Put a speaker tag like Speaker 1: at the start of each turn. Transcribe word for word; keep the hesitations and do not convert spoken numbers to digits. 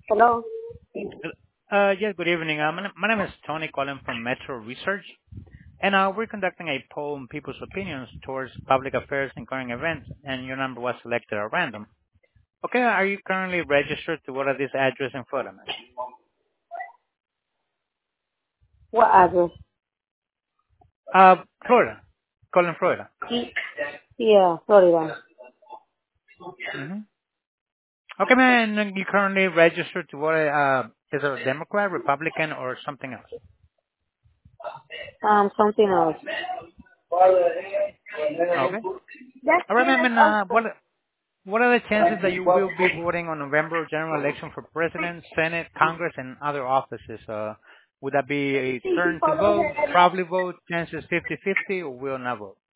Speaker 1: Hello.
Speaker 2: Uh, Yes, good evening. Uh, My na- my name is Tony calling from Metro Research, and uh, we're conducting a poll on people's opinions towards public affairs and current events, and your number was selected at random. Okay, are you currently registered to what are this address in Florida, man?
Speaker 1: What address?
Speaker 2: Uh, Florida. Calling Florida.
Speaker 1: Y- Yeah, Florida.
Speaker 2: Mm-hmm. Okay, man, and you currently registered to what, uh, is it a Democrat, Republican, or something else?
Speaker 1: Um, something else.
Speaker 2: Okay. All right, man, and, uh, what, What are the chances that you will be voting on November general election for president, Senate, Congress, and other offices? Uh, would that be a turn to vote, probably vote, chances fifty-fifty, or will not vote?